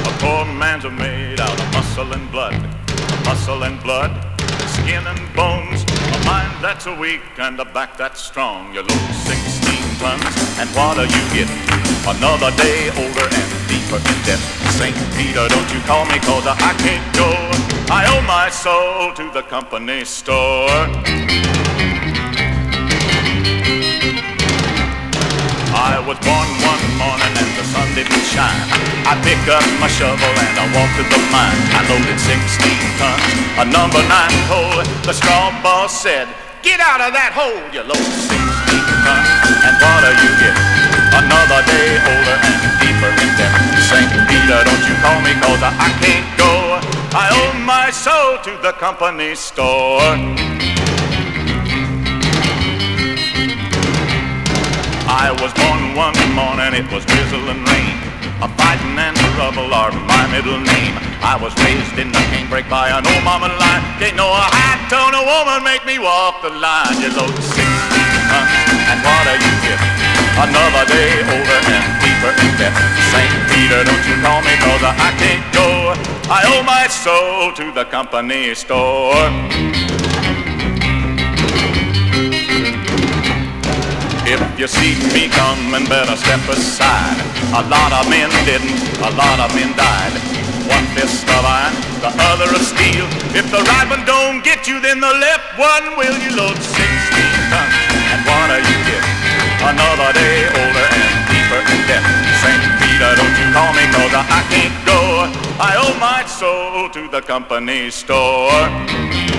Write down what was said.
A poor man's made out of muscle and blood, skin and bones. A mind that's weak and a back that's strong. You load 16 tons, and what do you get? Another day older and deeper in debt. St. Peter, don't you call me, 'cause I can't go. I owe my soul to the company store. I was born one morning and the sun didn't shine. I picked up my shovel and I walked to the mine. I loaded 16 tons, a number 9 coal. The straw boss said, "Get out of that hole." You load 16 tons, and what do you get? Another day older and deeper in debt. St. Peter, don't you call me, 'cause I can't go. I owe my soul to the company store. I was born one morning, it was drizzle and rain. A fighting and trouble are my middle name. I was raised in the canebrake by an old mama line. Ain't no high-tone woman make me walk the line. You load 16 tons, and what do you get? Another day older and deeper in debt. St. Peter, don't you call me, 'cause I can't go. I owe my soul to the company store. If you see me coming, better step aside. A lot of men didn't, a lot of men died. One fist of iron, the other of steel. If the right one don't get you, then the left one will. You load 16 tons, and what do you get? Another day older and deeper in debt. St. Peter, don't you call me, 'cause I can't go. I owe my soul to the company store.